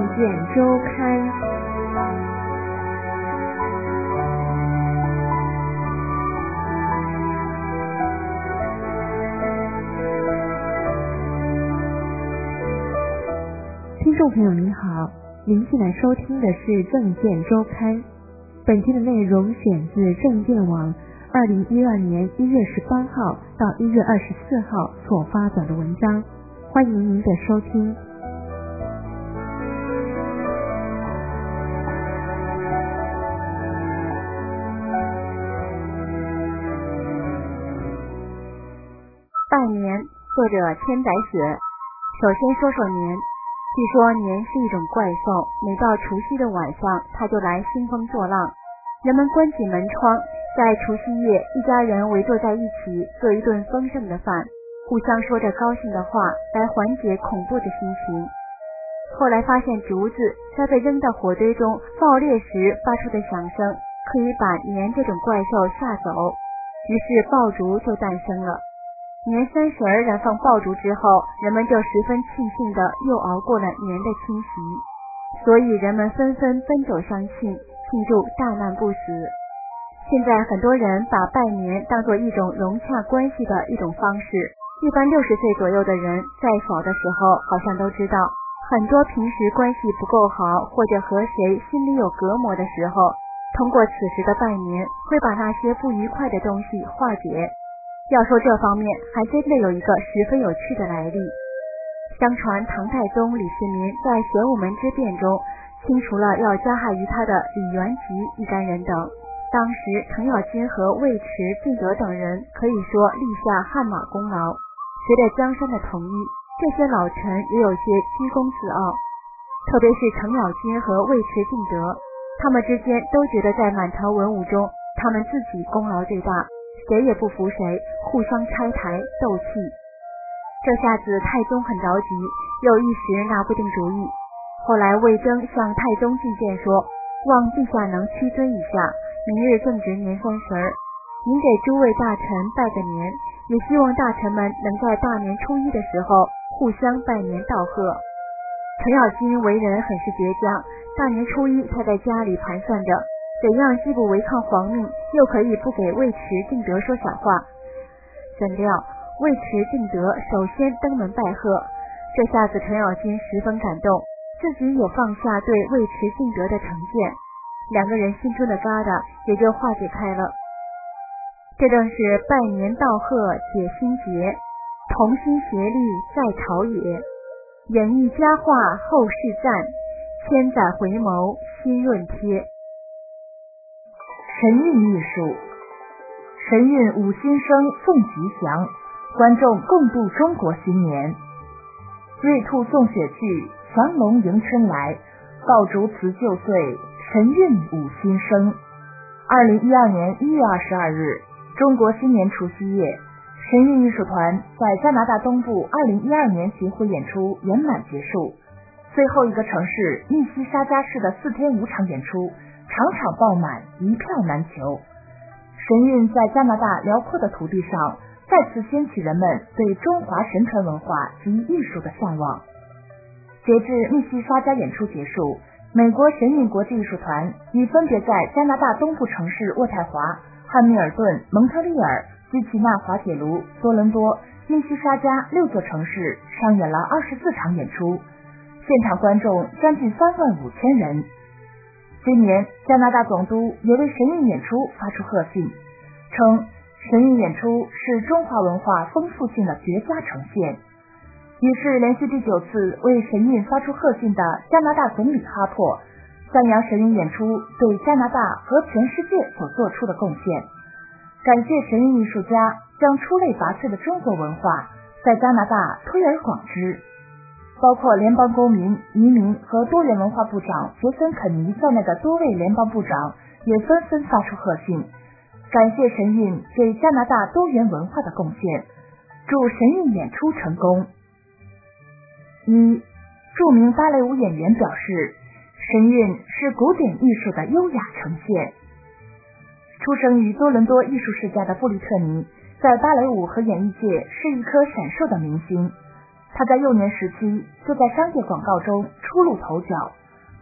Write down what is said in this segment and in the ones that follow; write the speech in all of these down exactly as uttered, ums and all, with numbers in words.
见周刊。听众朋友您好，您现在收听的是政见周刊。本期的内容选自政见网二零一二年一月十八号到一月二十四号所发表的文章，欢迎您的收听。 拜年，作者千载雪。首先说说年。据说年是一种怪兽，每到除夕的晚上，它就来兴风作浪。人们关起门窗，在除夕夜，一家人围坐在一起，做一顿丰盛的饭，互相说着高兴的话，来缓解恐怖的心情。后来发现竹子在被扔到火堆中爆裂时发出的响声，可以把年这种怪兽吓走，于是爆竹就诞生了。年三十儿燃放爆竹之后，人们就十分庆幸地又熬过了年的侵袭，所以人们纷纷奔走相庆，庆祝大难不死。现在很多人把拜年当作一种融洽关系的一种方式，一般六十岁左右的人在小的时候好像都知道，很多平时关系不够好或者和谁心里有隔膜的时候，通过此时的拜年会把那些不愉快的东西化解。要说这方面还真的有一个十分有趣的来历。相传唐太宗李世民在玄武门之变中清除了要加害于他的李元吉一干人等，当时程咬金和尉迟敬德等人可以说立下汗马功劳。随着江山的统一，这些老臣也有些居功自傲，特别是程咬金和尉迟敬德，他们之间都觉得在满朝文武中他们自己功劳最大，谁也不服谁，互相拆台斗气。这下子太宗很着急，又一时拿不定主意。后来魏征向太宗进谏说，望陛下能屈尊一下，明日正值年三十儿，您给诸位大臣拜个年，也希望大臣们能在大年初一的时候互相拜年道贺。程咬金为人很是倔强，大年初一他在家里盘算着怎样既不违抗皇命，又可以不给尉迟敬德说小话。怎料尉迟敬德首先登门拜贺，这下子程咬金十分感动，自己也放下对尉迟敬德的成见，两个人心中的疙瘩也就化解开了。这正是拜年道贺解心结，同心协力在朝野，演绎佳话后世赞，千载回眸新润贴。 神韵艺术，神韵五新生送吉祥，观众共度中国新年。瑞兔送雪去，祥龙迎春来，爆竹辞旧岁，神韵五新生。二零一二年一月二十二日，中国新年除夕夜，神韵艺术团在加拿大东部二零一二年巡回演出圆满结束。最后一个城市密西沙加市的四天五场演出场场爆满，一票难求。神韵在加拿大辽阔的土地上再次掀起人们对中华神传文化及艺术的向往。截至密西沙加演出结束，美国神韵国际艺术团已分别在加拿大东部城市渥太华、汉密尔顿、蒙特利尔、基奇纳滑铁卢、多伦多、密西沙加六座城市上演了二十四场演出，现场观众将近三万五千人。今年加拿大总督也为神韵演出发出贺信，称神韵演出是中华文化丰富性的绝佳呈现。于是连续第九次为神韵发出贺信的加拿大总理哈珀赞扬神韵演出对加拿大和全世界所做出的贡献，感谢神韵艺术家将出类拔萃的中国文化在加拿大推而广之。包括联邦公民、移民和多元文化部长杰森肯尼在内的多位联邦部长也纷纷发出贺信，感谢神韵对加拿大多元文化的贡献，祝神韵演出成功。一，著名芭蕾舞演员表示，神韵是古典艺术的优雅呈现。出生于多伦多艺术世家的布利特尼，在芭蕾舞和演艺界是一颗闪烁的明星。他在幼年时期就在商业广告中初露头角，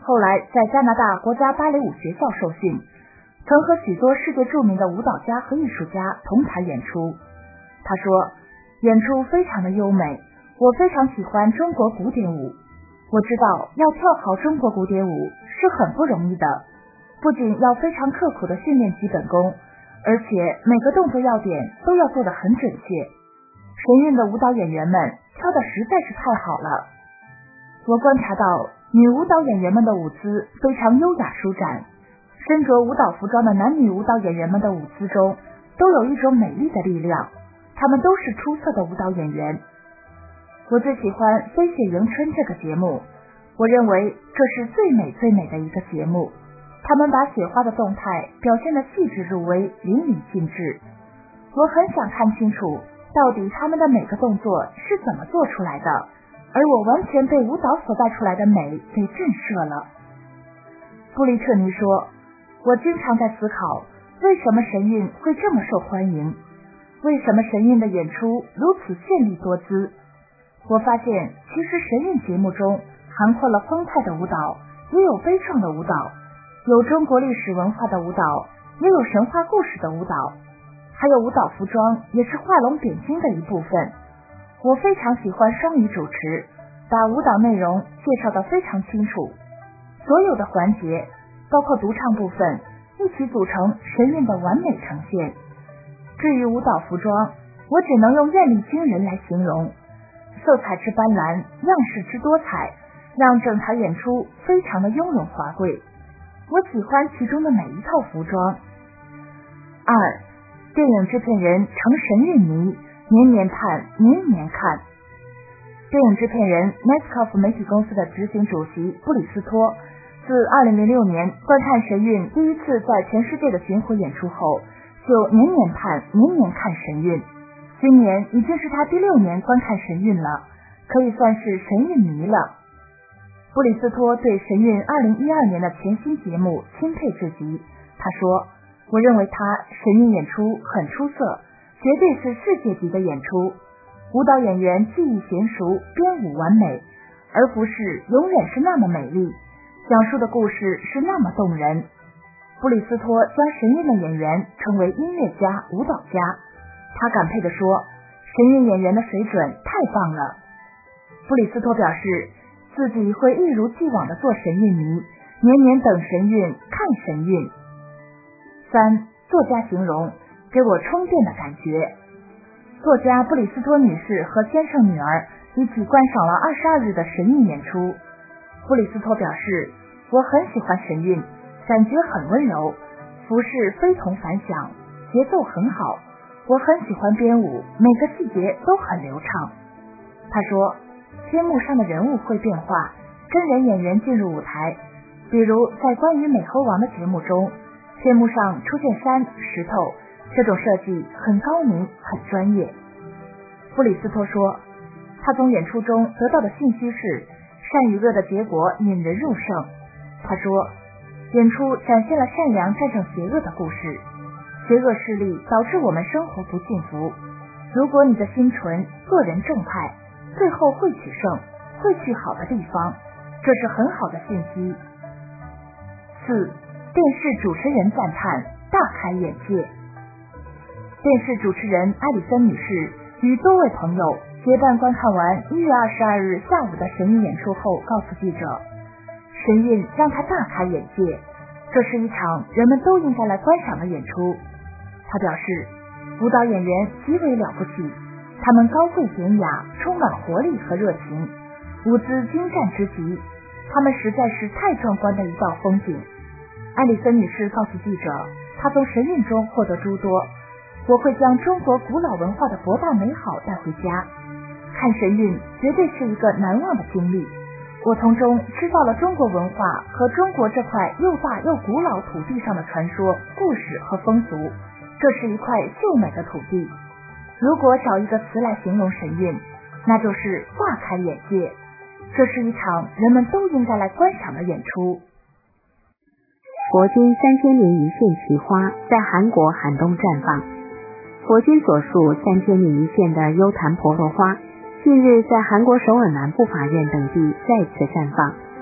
后来在加拿大国家芭蕾舞学校受训，曾和许多世界著名的舞蹈家和艺术家同台演出。他说，演出非常的优美，我非常喜欢中国古典舞。我知道要跳好中国古典舞是很不容易的，不仅要非常刻苦的训练基本功，而且每个动作要点都要做得很准确。神韵的舞蹈演员们跳得实在是太好了。我观察到女舞蹈演员们的舞姿非常优雅舒展，身着舞蹈服装的男女舞蹈演员们的舞姿中都有一种美丽的力量，他们都是出色的舞蹈演员。我最喜欢《飞雪迎春》这个节目，我认为这是最美最美的一个节目，他们把雪花的动态表现得细致入微，淋漓尽致。我很想看清楚到底他们的每个动作是怎么做出来的，而我完全被舞蹈所带出来的美给震慑了。布利特尼说，我经常在思考，为什么神韵会这么受欢迎，为什么神韵的演出如此绚丽多姿。我发现其实神韵节目中涵括了欢快的舞蹈，也有悲怆的舞蹈，有中国历史文化的舞蹈，也有神话故事的舞蹈，还有舞蹈服装也是画龙点睛的一部分。我非常喜欢双语主持，把舞蹈内容介绍得非常清楚，所有的环节包括独唱部分一起组成神韵的完美呈现。至于舞蹈服装，我只能用艳丽惊人来形容，色彩之斑斓，样式之多彩，让整台演出非常的雍容华贵。我喜欢其中的每一套服装。二，电影制片人成神韵迷，年年盼，年年看。电影制片人 Nescoff 媒体公司的执行主席布里斯托，自二零零六年观看神韵第一次在全世界的巡回演出后，就年年盼，年年看神韵。今年已经是他第六年观看神韵了，可以算是神韵迷了。布里斯托对神韵二零一二年的全新节目钦佩至极，他说，我认为他神韵演出很出色，绝对是世界级的演出，舞蹈演员技艺娴熟，编舞完美，而不是永远是那么美丽，讲述的故事是那么动人。布里斯托将神韵的演员称为音乐家、舞蹈家，他感佩地说，神韵演员的水准太棒了。布里斯托表示，自己会一如既往地做神韵迷，年年等神韵，看神韵。三，作家形容，给我充电的感觉。作家布里斯托女士和先生女儿一起观赏了二十二日的神韵演出。布里斯托表示，我很喜欢神韵，感觉很温柔，服饰非同凡响，节奏很好，我很喜欢编舞，每个细节都很流畅。他说，天幕上的人物会变化，真人演员进入舞台，比如在关于美猴王的节目中，天幕上出现山、石头，这种设计很高明，很专业。布里斯托说，他从演出中得到的信息是，善与恶的结果引人入胜。他说，演出展现了善良战胜邪恶的故事，邪恶势力导致我们生活不幸福，如果你的心纯，做人正派，最后会取胜，会去好的地方，这是很好的信息。四，电视主持人赞叹，大开眼界。电视主持人埃里森女士与多位朋友结伴观看完一月二十二日下午的神韵演出后，告诉记者，神韵让她大开眼界，这是一场人们都应该来观赏的演出。她表示，舞蹈演员极为了不起，他们高贵典雅，充满活力和热情，舞姿精湛之极，他们实在是太壮观的一道风景。艾丽森女士告诉记者，她从神韵中获得诸多，我会将中国古老文化的博大美好带回家，看神韵绝对是一个难忘的经历，我从中知道了中国文化和中国这块又大又古老土地上的传说、故事和风俗，这是一块秀美的土地。如果找一个词来形容神韵，那就是大开眼界，这是一场人们都应该来观赏的演出。 佛经三千年一现奇花在韩国寒冬绽放。佛经所述三千年一现的优昙婆罗花，近日在韩国首尔南部法院等地再次绽放，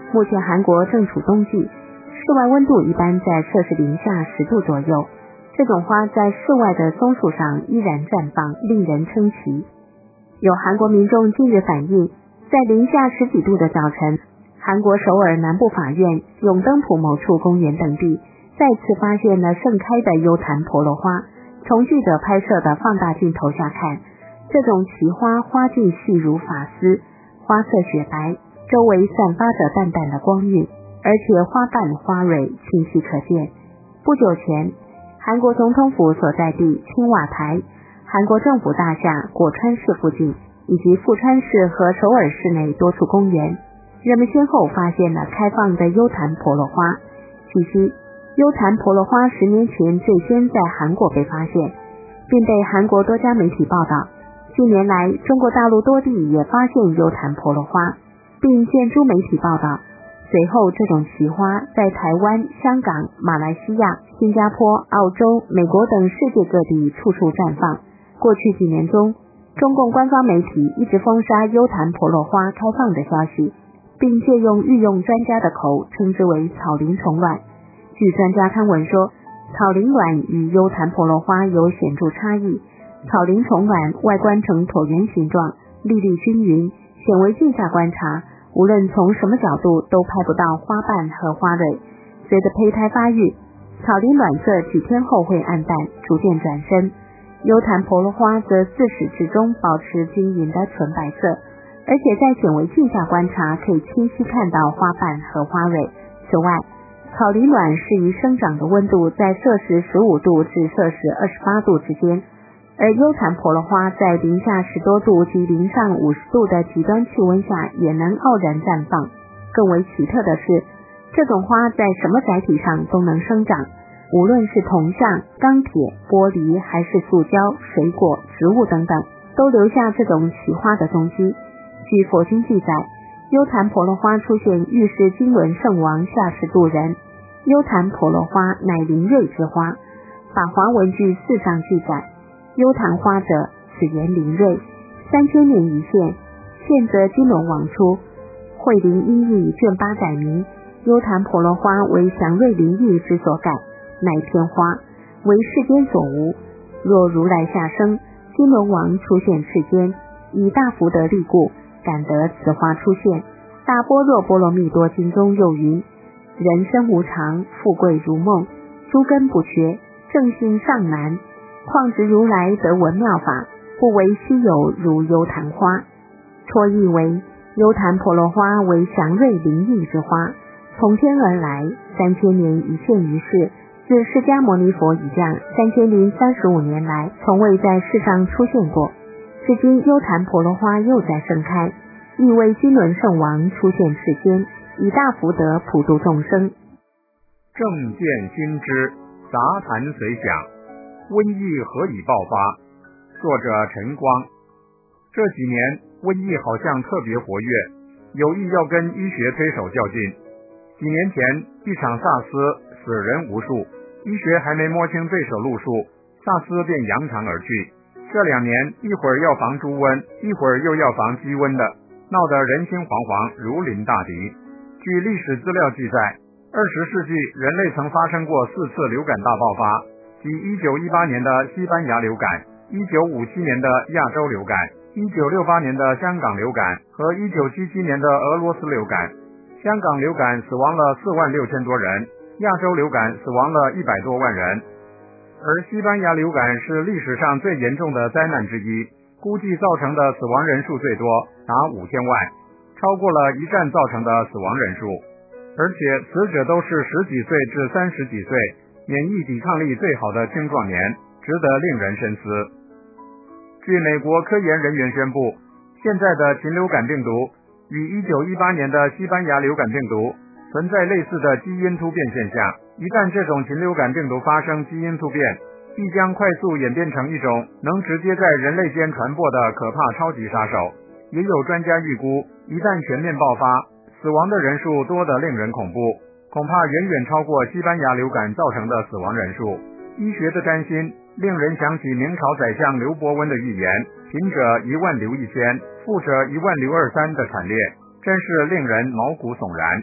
目前韩国正处冬季，室外温度一般在摄氏零下十度左右。这种花在室外的松树上依然绽放，令人称奇。有韩国民众近日反映，在零下十几度的早晨，韩国首尔南部法院、永登浦某处公园等地再次发现了盛开的幽檀婆罗花。从记者拍摄的放大镜头下看，这种奇花花茎细如发丝，花色雪白，周围散发着淡淡的光晕，而且花瓣花蕊清晰可见。不久前，韩国总统府所在地青瓦台、韩国政府大厦果川市附近，以及富川市和首尔市内多处公园，人们先后发现了开放的幽檀婆罗花。据悉，幽檀婆罗花十年前最先在韩国被发现，并被韩国多家媒体报道。近年来，中国大陆多地也发现幽檀婆罗花，并见诸媒体报道。随后，这种奇花在台湾、香港、马来西亚、新加坡、澳洲、美国等世界各地处处绽放。过去几年中，中共官方媒体一直封杀幽檀婆罗花开放的消息，并借用御用专家的口称之为草鳞虫卵。据专家刊文说，草鳞卵与幽檀婆罗花有显著差异。草鳞虫卵外观呈椭圆形状，粒粒均匀，显微镜下观察，无论从什么角度都拍不到花瓣和花蕊。随着胚胎发育，草鳞卵色几天后会暗淡，逐渐转深。幽檀婆罗花则自始至终保持晶莹的纯白色，而且在显微镜下观察可以清晰看到花瓣和花蕊。此外，草鳞卵适宜生长的温度在摄氏十五度至摄氏二十八度之间，而幽檀婆罗花在零下十多度及零上五十度的极端气温下也能傲然绽放。更为奇特的是，这种花在什么载体上都能生长，无论是铜像、钢铁、玻璃，还是塑胶、水果、植物等等，都留下这种奇花的踪迹。据佛经记载，幽檀婆罗花出现预示经纶圣王下世度人。幽檀婆罗花乃灵瑞之花，法华文句四上记载，幽檀花者，此言灵瑞，三千年一现，现则金轮王出。慧灵音译卷八载明，幽檀婆罗花为祥瑞灵异之所感，乃天花，为世间所无。若如来下生，金轮王出现世间，以大福德力故，感得此花出现。大般若波罗蜜多经中又云：人生无常，富贵如梦，诸根不缺，正心尚难。况值如来得闻妙法，不为稀有如幽檀花。绰译为幽檀婆罗花为祥瑞灵异之花，从天而来，三千年一现于世。自释迦牟尼佛以降，三千零三十五年来，从未在世上出现过。至今幽檀婆罗花又在盛开，意为金轮圣王出现世间，以大福德普度众生。 正见心知，杂谈随想，瘟疫何以爆发？作者陈光。这几年瘟疫好像特别活跃，有意要跟医学推手较劲。几年前一场萨斯，死人无数，医学还没摸清对手路数，萨斯便扬长而去。这两年一会儿要防猪瘟，一会儿又要防鸡瘟的，闹得人心惶惶，如临大敌。据历史资料记载，二十世纪人类曾发生过四次流感大爆发，即一九一八年的西班牙流感，一九五七年的亚洲流感，一九六八年的香港流感和一九七七年的俄罗斯流感。香港流感死亡了四万六千多人，亚洲流感死亡了一百多万人。而西班牙流感是历史上最严重的灾难之一，估计造成的死亡人数最多，达五千万，超过了一战造成的死亡人数。而且死者都是十几岁至三十几岁，免疫抵抗力最好的青壮年，值得令人深思。据美国科研人员宣布，现在的禽流感病毒与一九一八年的西班牙流感病毒存在类似的基因突变现象。一旦这种禽流感病毒发生基因突变，必将快速演变成一种能直接在人类间传播的可怕超级杀手。也有专家预估，一旦全面爆发，死亡的人数多得令人恐怖，恐怕远远超过西班牙流感造成的死亡人数。医学的担心令人想起明朝宰相刘伯温的预言，贫者一万流一千，富者一万流二三的惨烈，真是令人毛骨悚然。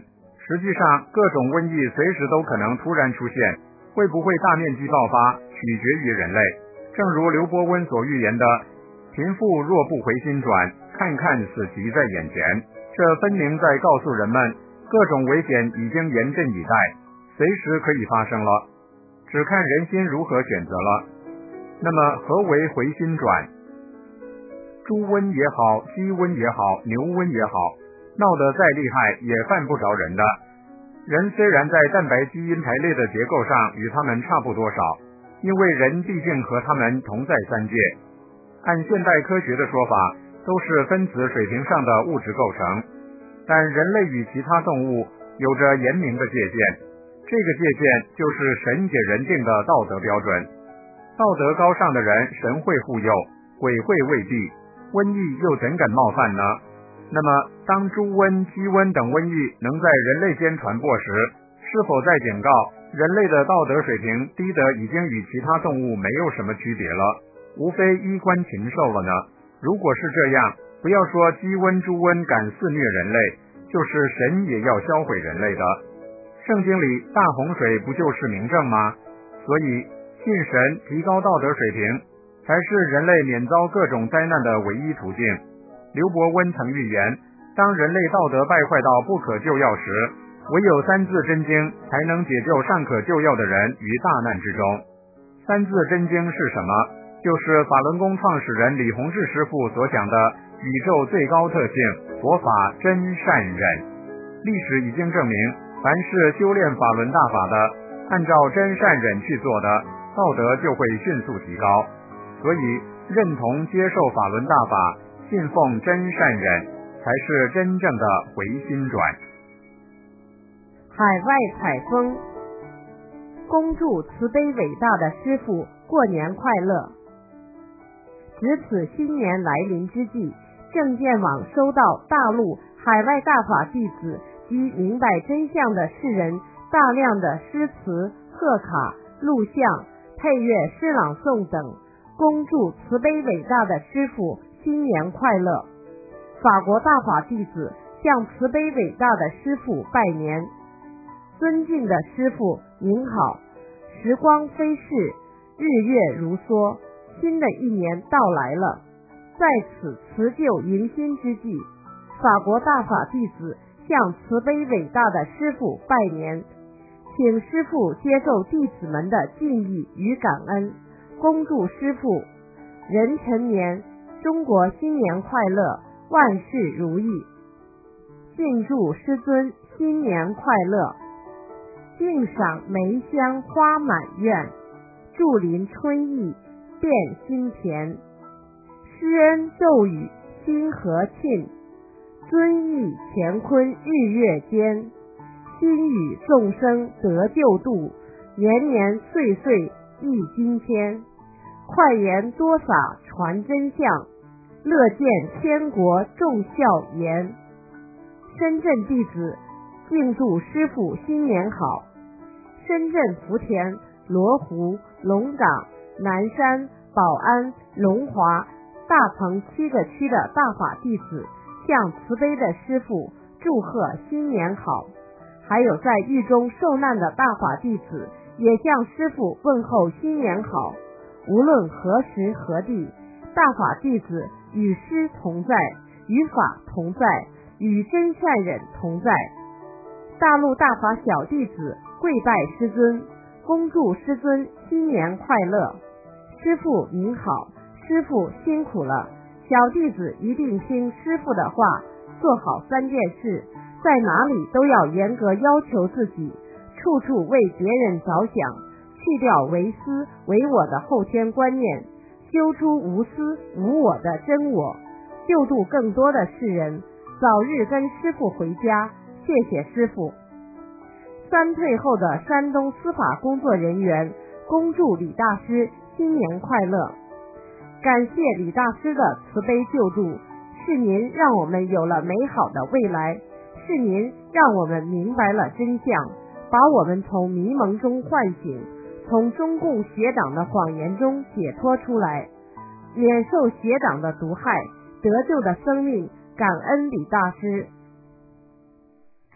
实际上，各种瘟疫随时都可能突然出现，会不会大面积爆发，取决于人类。正如刘伯温所预言的，贫富若不回心转，看看死期在眼前。这分明在告诉人们，各种危险已经严阵以待，随时可以发生了，只看人心如何选择了。那么何为回心转？猪瘟也好，鸡瘟也好，牛瘟也好，闹得再厉害也犯不着人的。人虽然在蛋白基因排列的结构上与他们差不多少，因为人毕竟和他们同在三界。按现代科学的说法，都是分子水平上的物质构成，但人类与其他动物有着严明的界限，这个界限就是神给人定的道德标准。道德高尚的人，神会护佑，鬼会未必，瘟疫又怎敢冒犯呢？那么当猪瘟、鸡瘟等瘟疫能在人类间传播时，是否在警告人类的道德水平低得已经与其他动物没有什么区别了，无非衣冠禽兽了呢？如果是这样，不要说鸡瘟、猪瘟敢肆虐人类，就是神也要销毁人类的。圣经里大洪水不就是明证吗？所以信神、提高道德水平，才是人类免遭各种灾难的唯一途径。刘伯温曾预言，当人类道德败坏到不可救药时，唯有三字真经才能解救尚可救药的人于大难之中。三字真经是什么？就是法轮功创始人李洪志师傅所讲的宇宙最高特性，佛法真善忍。历史已经证明，凡是修炼法轮大法的，按照真善忍去做的，道德就会迅速提高。所以认同接受法轮大法，信奉真善忍，才是真正的回心转。 海外采风，恭祝慈悲伟大的师父过年快乐。值此新年来临之际，正见网收到大陆海外大法弟子及明白真相的世人大量的诗词、贺卡、录像、配乐诗朗诵等，恭祝慈悲伟大的师父新年快乐。法国大法弟子向慈悲伟大的师父拜年。尊敬的师父您好，时光飞逝，日月如梭，新的一年到来了。在此辞旧迎新之际，法国大法弟子向慈悲伟大的师父拜年，请师父接受弟子们的敬意与感恩，恭祝师父壬辰年中国新年快乐，万事如意。敬祝师尊新年快乐。敬赏梅香花满院，祝临春意变心田。施恩咒语心和庆，尊意乾坤日月间。心与众生得救度，年年岁岁忆今天。快言多洒传真相，乐见天国众笑颜。深圳弟子敬祝师父新年好。深圳福田、罗湖、龙岗、南山、宝安、龙华、大鹏七个区的大法弟子向慈悲的师父祝贺新年好。还有在狱中受难的大法弟子也向师父问候新年好。无论何时何地，大法弟子与师同在，与法同在，与真善忍同在。大陆大法小弟子跪拜师尊，恭祝师尊新年快乐。师父您好，师父辛苦了。小弟子一定听师父的话，做好三件事，在哪里都要严格要求自己，处处为别人着想，去掉唯私唯我的后天观念，修出无私无我的真我，救度更多的世人，早日跟师父回家。谢谢师父。三退后的山东司法工作人员恭祝李大师新年快乐。感谢李大师的慈悲救助，是您让我们有了美好的未来，是您让我们明白了真相，把我们从迷蒙中唤醒，从中共邪党的谎言中解脱出来，免受邪党的毒害，得救的生命，感恩李大师。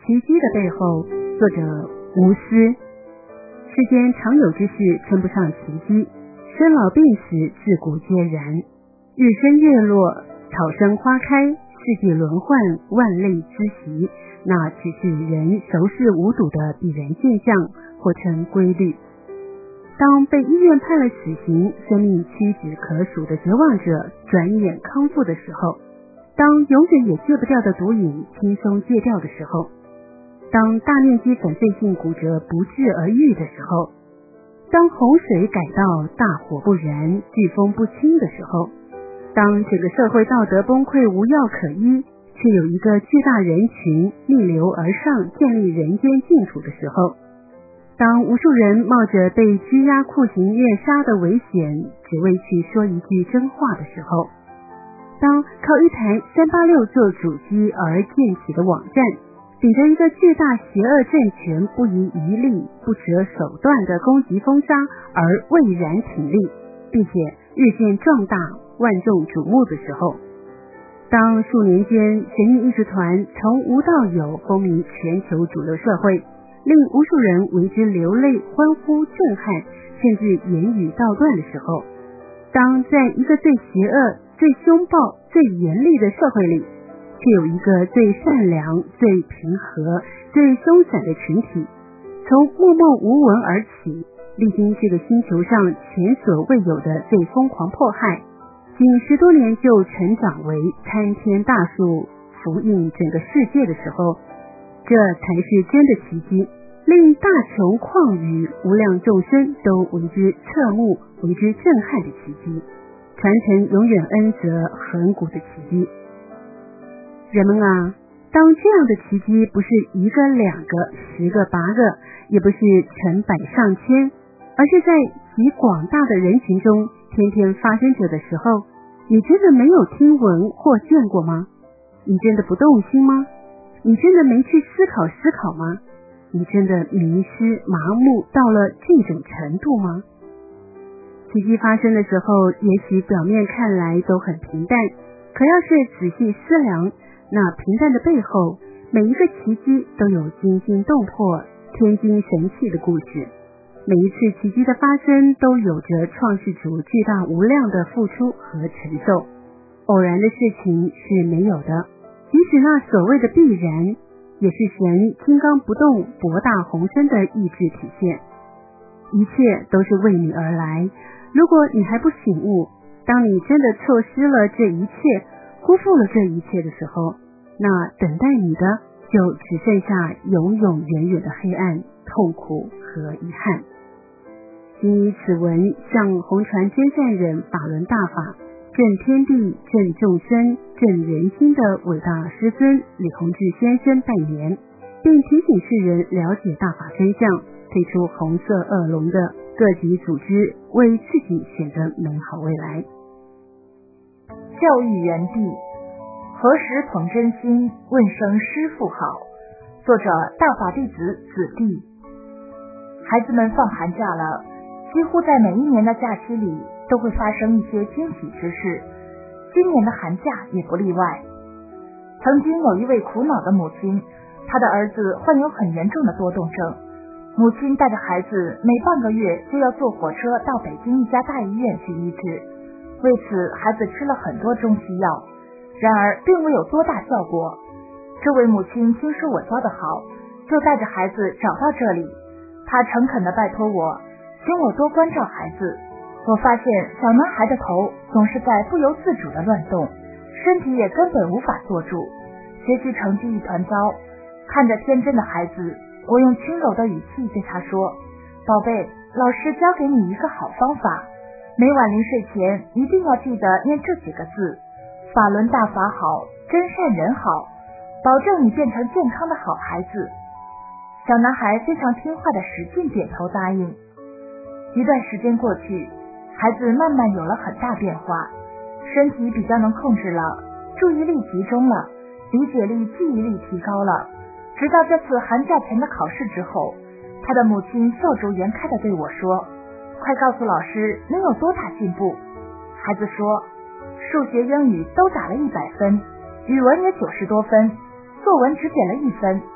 奇迹的背后，作者吴思。世间常有之事称不上奇迹，生老病死自古皆然。日升月落，草生花开，四季轮换，万类滋习，那只是人熟视无睹的必然现象，或称规律。当被医院判了死刑，生命屈指可数的绝望者转眼康复的时候，当永远也戒不掉的毒瘾轻松戒掉的时候，当大面积粉碎性骨折不治而愈的时候，当洪水改道大火不燃，飓风不侵的时候，当整个社会道德崩溃无药可医，却有一个巨大人群逆流而上建立人间净土的时候，当无数人冒着被拘押酷刑虐杀的危险，只为去说一句真话的时候，当靠一台三八六做主机而建起的网站，顶着一个巨大邪恶政权不遗余力不择手段的攻击封杀而蔚然挺立，并且日渐壮大万众瞩目的时候，当数年间神秘艺术团从无到有风靡全球主流社会，令无数人为之流泪欢呼震撼，甚至言语道断的时候，当在一个最邪恶最凶暴最严厉的社会里，却有一个最善良最平和最松散的群体，从默默无闻而起，历经这个星球上前所未有的最疯狂迫害，仅十多年就成长为参天大树，福映整个世界的时候，这才是真的奇迹，令大穹旷宇无量众生都为之侧目为之震撼的奇迹，传承永远恩泽恒古的奇迹。人们啊，当这样的奇迹不是一个两个十个八个，也不是成百上千，而是在极广大的人群中天天发生着的时候，你真的没有听闻或见过吗？你真的不动心吗？你真的没去思考思考吗？你真的迷失麻木到了这种程度吗？奇迹发生的时候，也许表面看来都很平淡，可要是仔细思量，那平淡的背后，每一个奇迹都有惊心动魄天惊神气的故事，每一次奇迹的发生都有着创世主巨大无量的付出和承受，偶然的事情是没有的，即使那所谓的必然，也是神金刚不动博大宏深的意志体现。一切都是为你而来，如果你还不醒悟，当你真的错失了这一切，辜负了这一切的时候，那等待你的就只剩下永永远远的黑暗、痛苦和遗憾。今以此文向红传真善忍法轮大法正天地正众生正人心的伟大师尊李洪志先生拜年，并提醒世人了解大法真相，退出红色恶龙的各级组织，为自己选择美好未来。 教育园地，何时捧真心，问声师父好。作者大法弟子子弟。孩子们放寒假了，几乎在每一年的假期里都会发生一些惊喜之事，今年的寒假也不例外。曾经有一位苦恼的母亲，她的儿子患有很严重的多动症，母亲带着孩子每半个月就要坐火车到北京一家大医院去医治，为此孩子吃了很多中西药，然而并未有多大效果。这位母亲听说我教得好，就带着孩子找到这里，她诚恳地拜托我，请我多关照孩子。我发现小男孩的头总是在不由自主地乱动，身体也根本无法坐住，学习成绩一团糟。看着天真的孩子，我用轻柔的语气对他说，宝贝，老师教给你一个好方法，每晚临睡前一定要记得念这几个字，法轮大法好，真善人好，保证你变成健康的好孩子。小男孩非常听话的使劲点头答应。一段时间过去，孩子慢慢有了很大变化，身体比较能控制了，注意力集中了，理解力记忆力提高了。直到这次寒假前的考试之后，他的母亲笑逐颜开地对我说，快告诉老师你有多大进步。孩子说，数学英语都打了一百分，语文也九十多分，作文只减了一分。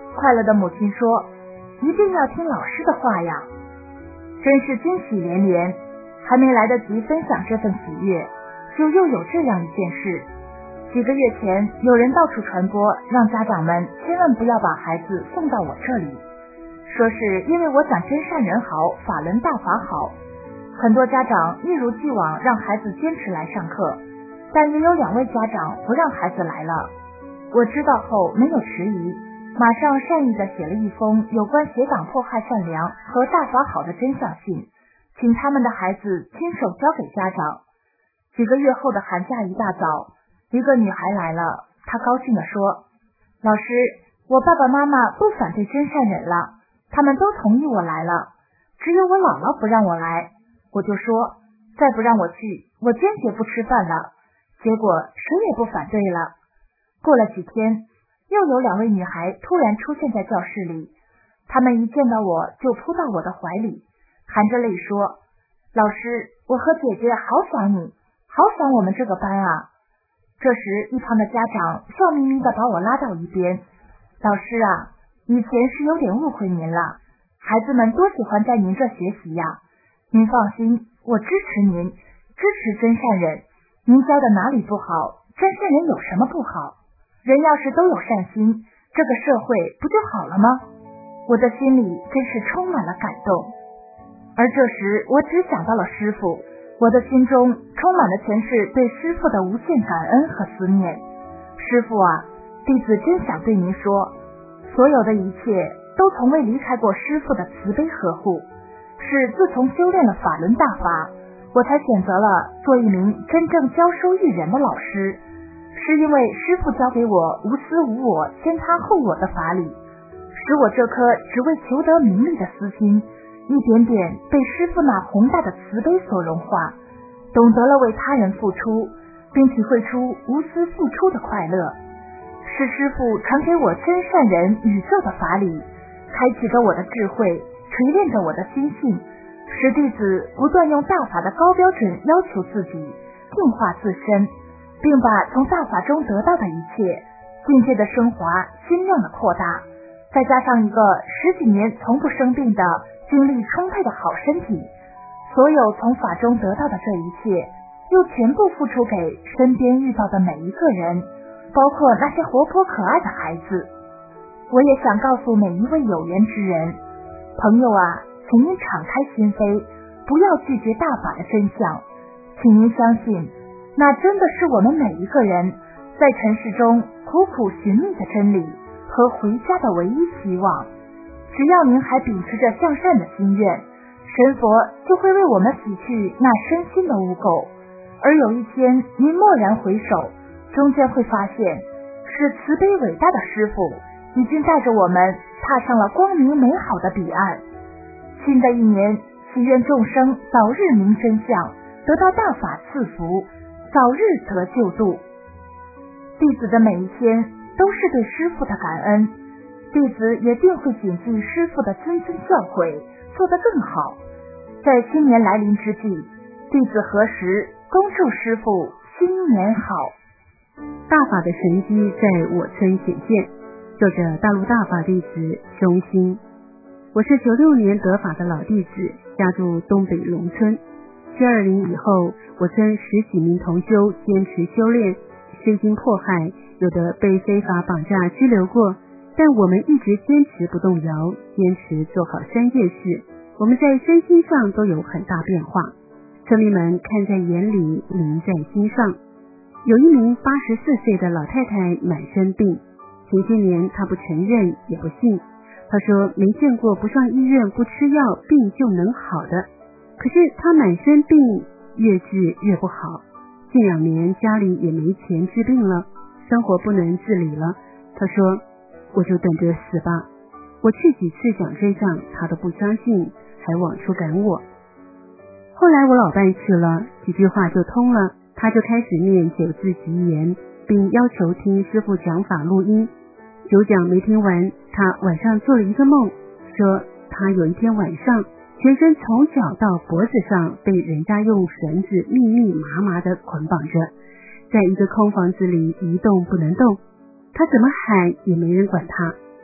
快乐的母亲说，一定要听老师的话呀。真是惊喜连连，还没来得及分享这份喜悦，就又有这样一件事。几个月前，有人到处传播，让家长们千万不要把孩子送到我这里，说是因为我讲真善人好，法轮大法好。很多家长一如既往让孩子坚持来上课，但也有两位家长不让孩子来了。我知道后没有迟疑，马上善意地写了一封有关邪党迫害善良和大法好的真相信，请他们的孩子亲手交给家长。几个月后的寒假一大早，一个女孩来了，她高兴地说，老师，我爸爸妈妈不反对真善忍了，他们都同意我来了，只有我姥姥不让我来。我就说，再不让我去，我坚决不吃饭了。结果谁也不反对了。过了几天，又有两位女孩突然出现在教室里，她们一见到我就扑到我的怀里，含着泪说，老师，我和姐姐好想你，好想我们这个班啊。这时一旁的家长笑眯眯地把我拉到一边，老师啊，以前是有点误会您了，孩子们多喜欢在您这学习呀，您放心，我支持您，支持真善忍，您教的哪里不好，真善忍有什么不好？人要是都有善心，这个社会不就好了吗？我的心里真是充满了感动。而这时我只想到了师父，我的心中充满的全是对师父的无限感恩和思念。师父啊，弟子真想对您说，所有的一切都从未离开过师父的慈悲呵护，是自从修炼了法轮大法，我才选择了做一名真正教书育人的老师，是因为师父教给我无私无我、先他后我的法理，使我这颗只为求得名利的私心一点点被师父那宏大的慈悲所融化，懂得了为他人付出，并体会出无私付出的快乐。是师父传给我真善人宇宙的法理，开启着我的智慧，锤炼着我的心性，使弟子不断用大法的高标准要求自己，净化自身，并把从大法中得到的一切境界的升华，心量的扩大，再加上一个十几年从不生病的精力充沛的好身体，所有从法中得到的这一切又全部付出给身边遇到的每一个人，包括那些活泼可爱的孩子。我也想告诉每一位有缘之人，朋友啊，请您敞开心扉，不要拒绝大法的真相，请您相信，那真的是我们每一个人在尘世中苦苦寻觅的真理和回家的唯一希望。只要您还秉持着向善的心愿，神佛就会为我们洗去那身心的污垢，而有一天您蓦然回首，终将会发现是慈悲伟大的师父已经带着我们踏上了光明美好的彼岸。新的一年，祈愿众生早日明真相，得到大法赐福，早日得救度。弟子的每一天都是对师父的感恩，弟子也定会谨记师父的谆谆教诲，做得更好。在新年来临之际，弟子何时恭祝师父新年好。 大法的神迹在我村显现。作者大陆大法弟子熊心。我是九六年得法的老弟子，家住东北龙村。七二零以后，我村十几名同修坚持修炼，身心迫害，有的被非法绑架拘留过，但我们一直坚持不动摇，坚持做好三件事，我们在身心上都有很大变化，村民们看在眼里，铭在心上。有一名八十四岁的老太太满身病，前些年她不承认也不信，她说没见过不上医院不吃药病就能好的，可是她满身病越治越不好，近两年家里也没钱治病了，生活不能自理了。她说我就等着死吧，我去几次讲真相她都不相信，还往出赶我。后来我老伴去了，几句话就通了，他就开始念九字吉言，并要求听师父讲法录音。九讲没听完，他晚上做了一个梦，说他有一天晚上全身从脚到脖子上被人家用绳子密密麻麻地捆绑着，在一个空房子里一动不能动，他怎么喊也没人管他。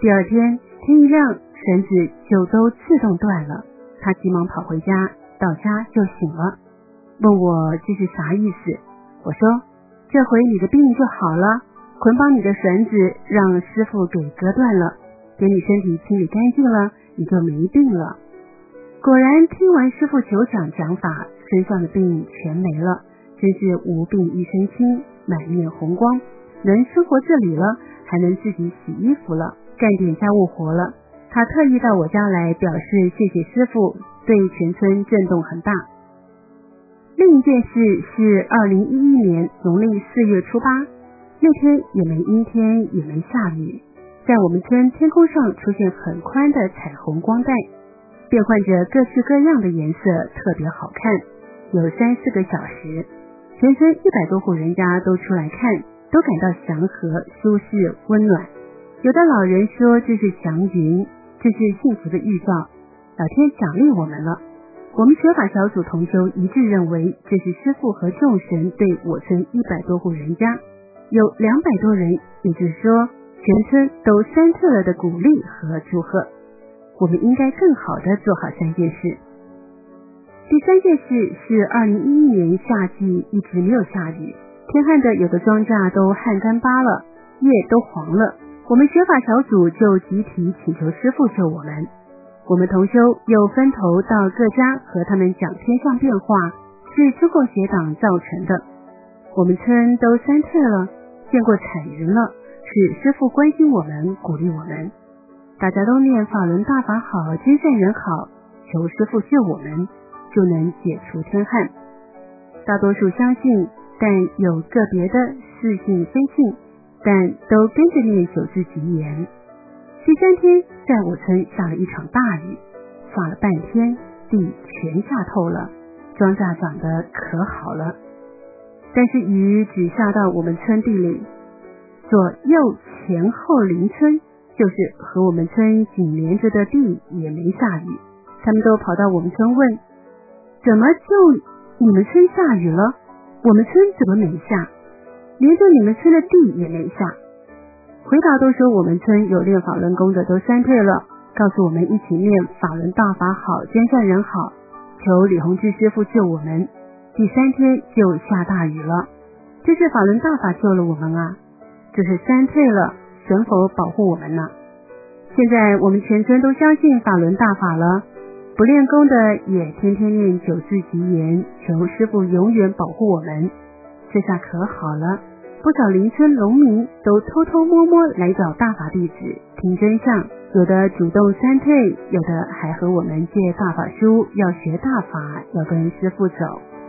第二天天一亮，绳子就都自动断了。他急忙跑回家，到家就醒了，问我这是啥意思。我说这回你的病就好了，捆绑你的绳子让师傅给割断了，给你身体清理干净了，你就没病了。果然听完师傅酋长讲法，身上的病全没了，真是无病一身轻，满面红光，能生活自理了，还能自己洗衣服了，干点家务活了。他特意到我家来表示谢谢师傅，对全村震动很大。另一件事是二零一一年农历四月初八，那天也没阴天也没下雨，在我们村天空上出现很宽的彩虹光带，变换着各式各样的颜色，特别好看。有三四个小时，全村一百多户人家都出来看，都感到祥和、舒适、温暖。有的老人说这是祥云，这是幸福的预兆，老天奖励我们了。我们学法小组同修一致认为，这是师父和众神对我村一百多户人家，有两百多人，也就是说全村都三特了的鼓励和祝贺。我们应该更好地做好三件事。第三件事是二零一一年夏季一直没有下雨，天旱的有的庄稼都旱干巴了，叶都黄了，我们学法小组就集体请求师父救我们。我们同修又分头到各家和他们讲天象变化是中共邪党造成的。我们村都三特了，见过彩云了，是师父关心我们，鼓励我们。大家都念法轮大法好，真善人好，求师父救我们，就能解除天旱。大多数相信，但有个别的似信非信，但都跟着念九字吉言。第三天，在我村下了一场大雨，下了半天，地全下透了，庄稼长得可好了。但是雨只下到我们村地里，左右前后邻村，就是和我们村紧连着的地也没下雨。他们都跑到我们村问，怎么就你们村下雨了？我们村怎么没下？连着你们村的地也没下。回答都说我们村有练法轮功的都三退了，告诉我们一起念法轮大法好，真善人好，求李洪志师父救我们。第三天就下大雨了，这是法轮大法救了我们啊，这是三退了，神佛保护我们呢。现在我们全村都相信法轮大法了，不练功的也天天念九字吉言，求师父永远保护我们。这下可好了，不少邻村农民都偷偷摸摸来找大法弟子听真相，有的主动三退，有的还和我们借大法书，要学大法，要跟师父走。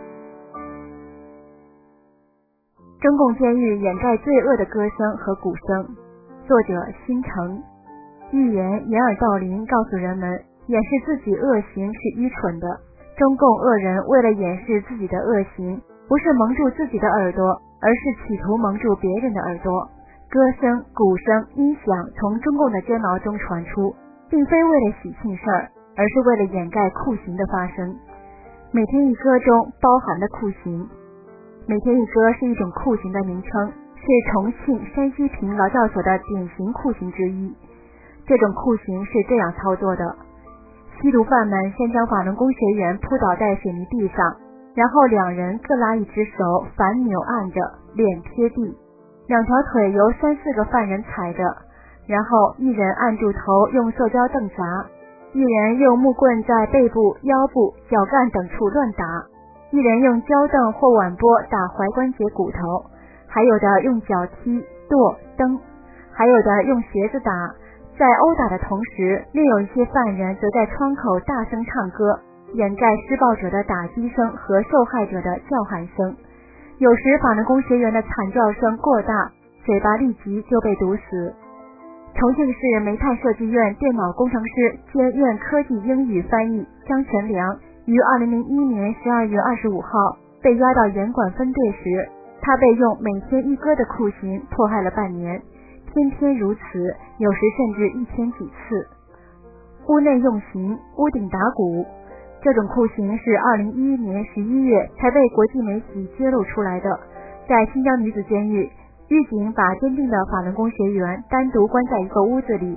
中共监狱掩盖罪恶的歌声和鼓声，作者辛成。预言掩耳盗铃，告诉人们掩饰自己恶行是愚蠢的。中共恶人为了掩饰自己的恶行，不是蒙住自己的耳朵，而是企图蒙住别人的耳朵。歌声、鼓声、音响从中共的监牢中传出，并非为了喜庆事儿，而是为了掩盖酷刑的发生。每天一歌中包含的酷刑，每天一歌是一种酷刑的名称，是重庆、山西平劳教所的典型酷刑之一。这种酷刑是这样操作的：吸毒犯们先将法轮功学员扑倒在水泥地上，然后两人各拉一只手，反扭按着，脸贴地，两条腿由三四个犯人踩着，然后一人按住头用塑胶凳砸，一人用木棍在背部、腰部、脚干等处乱打，一人用胶凳或碗钵打踝关节骨头，还有的用脚踢、跺、蹬，还有的用鞋子打。在殴打的同时，另有一些犯人则在窗口大声唱歌，掩盖施暴者的打击声和受害者的叫喊声。有时法轮功学员的惨叫声过大，嘴巴立即就被堵死。重庆市煤炭设计院电脑工程师兼院科技英语翻译张全良于二零零一年十二月二十五号被押到严管分队时，他被用每天一歌的酷刑迫害了半年，天天如此，有时甚至一天几次。屋内用刑，屋顶打鼓，这种酷刑是二零一一年十一月才被国际媒体揭露出来的。在新疆女子监狱，狱警把坚定的法轮功学员单独关在一个屋子里，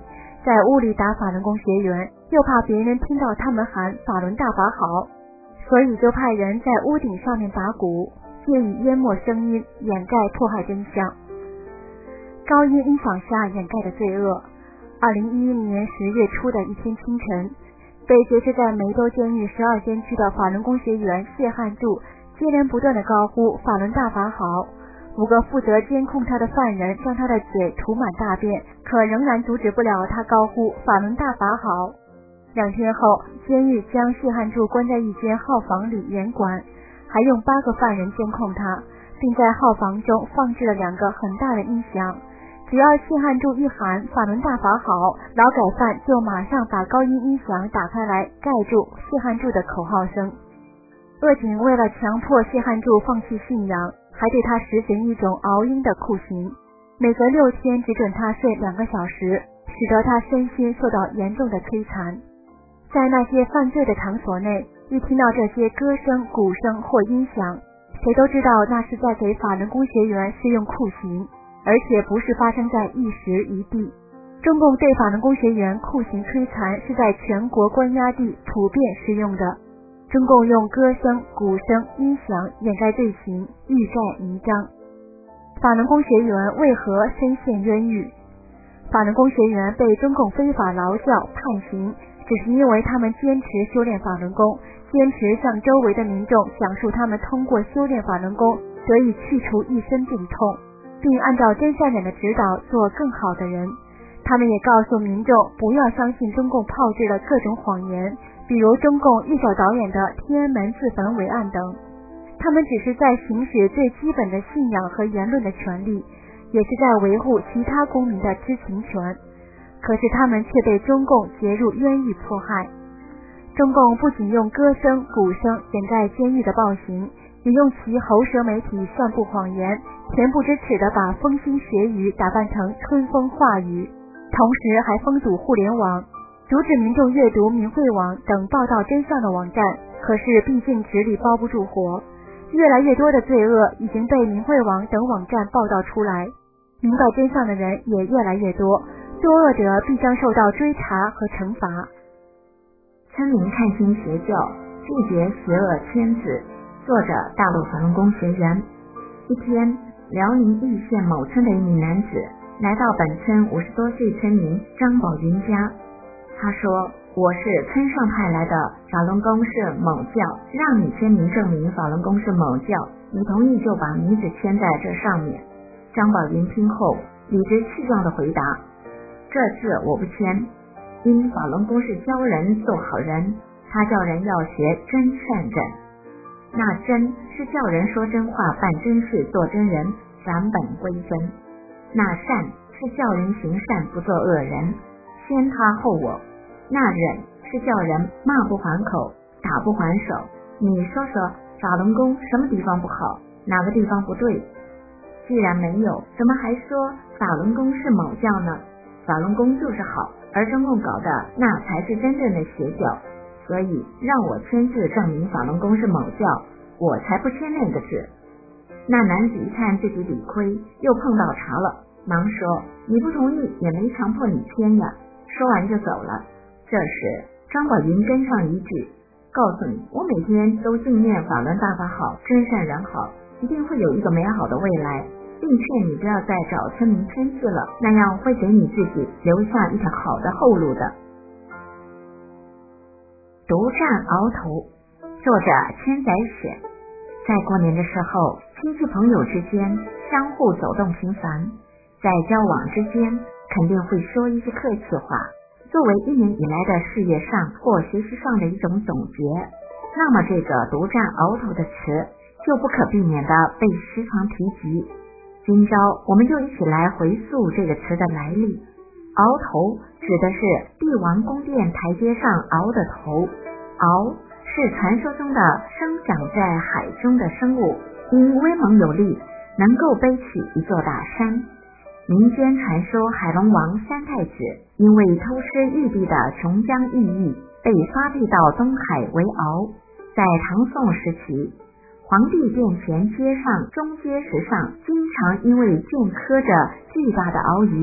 在屋里打法轮功学员，又怕别人听到他们喊法轮大法好，所以就派人在屋顶上面打鼓，借以淹没声音，掩盖迫害真相。高音音响下掩盖的罪恶。二零一一年十月初的一天清晨，被劫持在梅州监狱十二监区的法轮功学员谢汉柱接连不断的高呼法轮大法好，五个负责监控他的犯人将他的嘴涂满大便，可仍然阻止不了他高呼法轮大法好。两天后，监狱将谢汉柱关在一间号房里严管，还用八个犯人监控他，并在号房中放置了两个很大的音响，只要谢汉柱一喊法轮大法好，劳改犯就马上把高音音响打开来盖住谢汉柱的口号声。恶警为了强迫谢汉柱放弃信仰，还对他实行一种熬鹰的酷刑，每隔六天只准他睡两个小时，使得他身心受到严重的摧残。在那些犯罪的场所内，一听到这些歌声、鼓声或音响，谁都知道那是在给法轮功学员施用酷刑，而且不是发生在一时一地。中共对法轮功学员酷刑摧残是在全国关押地普遍适用的。中共用歌声、鼓声、音响掩盖罪行，欲盖弥彰。法轮功学员为何身陷冤狱？法轮功学员被中共非法劳教判刑，只是因为他们坚持修炼法轮功，坚持向周围的民众讲述他们通过修炼法轮功得以去除一身病痛，并按照真善忍的指导做更好的人。他们也告诉民众不要相信中共炮制的各种谎言，比如中共一手导演的天安门自焚伪案等。他们只是在行使最基本的信仰和言论的权利，也是在维护其他公民的知情权。可是他们却被中共劫入冤狱迫害。中共不仅用歌声、鼓声掩盖监狱的暴行，也用其喉舌媒体散布谎言，恬不知耻地把风心血雨打扮成春风化雨，同时还封堵互联网，阻止民众阅读明慧网等报道真相的网站。可是毕竟纸里包不住火，越来越多的罪恶已经被明慧网等网站报道出来，明白真相的人也越来越多，作恶者必将受到追查和惩罚。 村民看清邪教，拒绝邪恶圈子。作者大陆法轮功学员。一天，辽宁义县某村的一名男子来到本村五十多岁村民张宝云家，他说：“我是村上派来的法轮功是某教，让你村民证明法轮功是某教，你同意就把名字签在这上面。”张宝云听后理直气壮地回答：“这字我不签，因法轮功是教人做好人，他叫人要学真善忍。那真是叫人说真话、办真事、做真人，返本归真。那善是叫人行善，不做恶人，先他后我。那忍是叫人骂不还口，打不还手。你说说法轮功什么地方不好，哪个地方不对？既然没有，怎么还说法轮功是某教呢？法轮功就是好，而中共搞的那才是真正的邪教。所以让我签字证明法轮功是某教，我才不签那个字。”那男子一看自己理亏，又碰到茬了，忙说：“你不同意也没强迫你签呀。”说完就走了。这时张宝云跟上一句：“告诉你，我每天都敬念法轮大法好，真善人好，一定会有一个美好的未来，并劝你不要再找村民签字了，那样会给你自己留下一条好的后路的。”独占鳌头。作者千载雪。在过年的时候，亲戚朋友之间相互走动频繁，在交往之间肯定会说一些客气话，作为一年以来的事业上或学习上的一种总结，那么这个独占鳌头的词就不可避免地被时常提及。今朝我们就一起来回溯这个词的来历。鳌头指的是帝王宫殿台阶上鳌的头，鳌是传说中的生长在海中的生物，因威猛有力，能够背起一座大山。民间传说海龙王三太子因为偷吃玉帝的琼浆玉液，被发配到东海为鳌。在唐宋时期，皇帝殿前街上、中街石上，经常因为见刻着巨大的鳌鱼，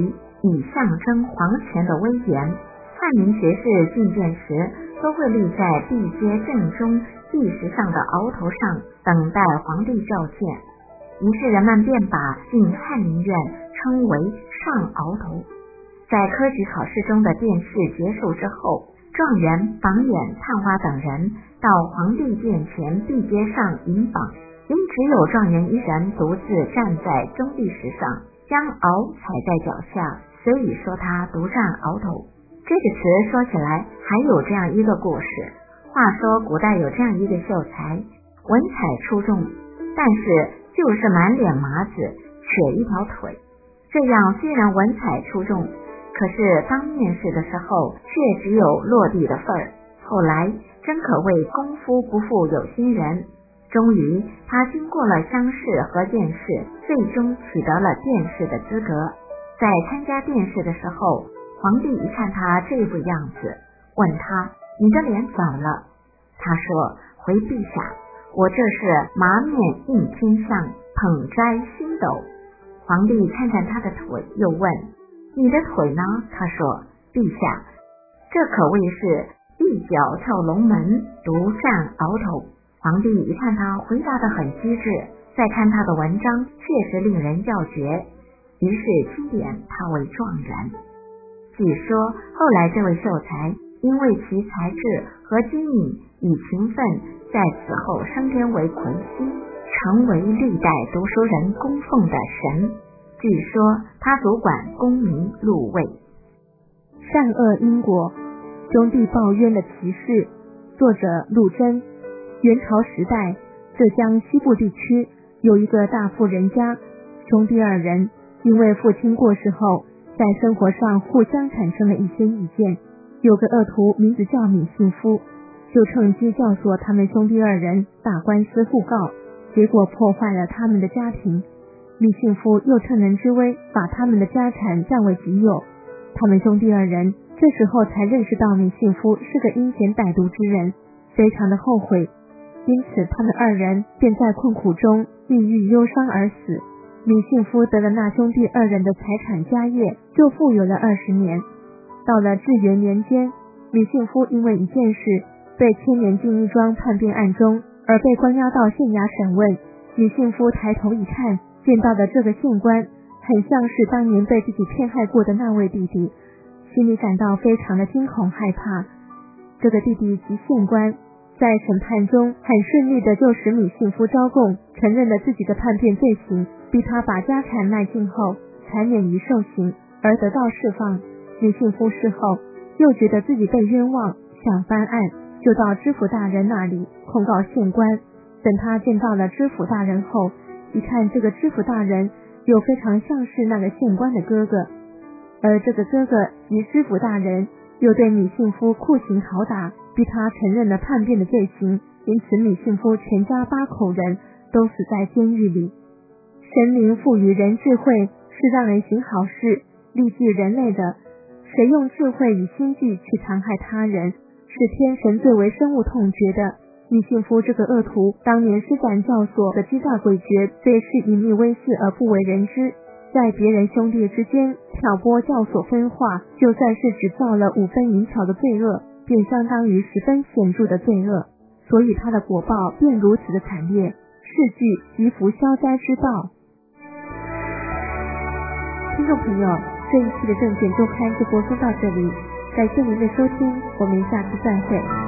以象征皇权的威严。汉民学士觐见时，都会立在地阶正中壁石上的鳌头上，等待皇帝召见。于是人们便把进翰林院称为上鳌头。在科举考试中的殿试结束之后，状元、榜眼、探花等人到皇帝殿前壁阶上迎榜，因只有状元一人独自站在中壁石上，将鳌踩在脚下，所以说他独占鳌头。这个词说起来还有这样一个故事。话说古代有这样一个秀才，文采出众，但是就是满脸麻子，瘸一条腿。这样虽然文采出众，可是当面试的时候却只有落地的份儿。后来真可谓功夫不负有心人，终于他经过了乡试和殿试，最终取得了殿试的资格。在参加殿试的时候，皇帝一看他这副样子，问他：你的脸怎么了？他说：回陛下，我这是麻面应天相，捧摘星斗。皇帝看看他的腿，又问：你的腿呢？他说：陛下，这可谓是一脚跳龙门，独占鳌头。皇帝一看他回答得很机智，再看他的文章确实令人叫绝，于是钦点他为状元。据说后来这位秀才因为其才智和机敏与勤奋，在此后升天为魁星，成为历代读书人供奉的神。据说他主管功名禄位。 善恶因果，兄弟报冤的奇事。作者陆贞。元朝时代，浙江西部地区有一个大富人家，兄弟二人因为父亲过世后，在生活上互相产生了一些意见。有个恶徒名字叫米信夫，就趁机教唆他们兄弟二人打官司互告，结果破坏了他们的家庭。米信夫又趁人之危，把他们的家产占为己有。他们兄弟二人这时候才认识到米信夫是个阴险歹毒之人，非常的后悔，因此他们二人便在困苦中抑郁忧伤而死。米信夫得了那兄弟二人的财产家业，就富有了二十年。到了至元年间，米信夫因为一件事被牵连进一桩叛变案中，而被关押到县衙审问。米信夫抬头一看，见到的这个县官很像是当年被自己骗害过的那位弟弟，心里感到非常的惊恐害怕。这个弟弟及县官在审判中很顺利的就使米信夫招供，承认了自己的叛变罪行，逼他把家产卖尽后才免于受刑，而得到释放。米信夫事后又觉得自己被冤枉，想翻案，就到知府大人那里控告县官。等他见到了知府大人后，一看这个知府大人又非常像是那个县官的哥哥，而这个哥哥及知府大人又对米信夫酷刑拷打，逼他承认了叛变的罪行，因此米信夫全家八口人都死在监狱里。神灵赋予人智慧，是让人行好事，利济人类的。谁用智慧与心计去残害他人，是天神最为深恶痛绝的。米信夫这个恶徒当年施展教唆的击诈诡谲，虽是隐秘微视而不为人知，在别人兄弟之间挑拨教唆分化，就算是只造了五分银巧的罪恶，便相当于十分显著的罪恶，所以他的果报便如此的惨烈，是具积福消灾之道。听众朋友，这一期的证券周刊就播送到这里，感谢您的收听，我们下次再会。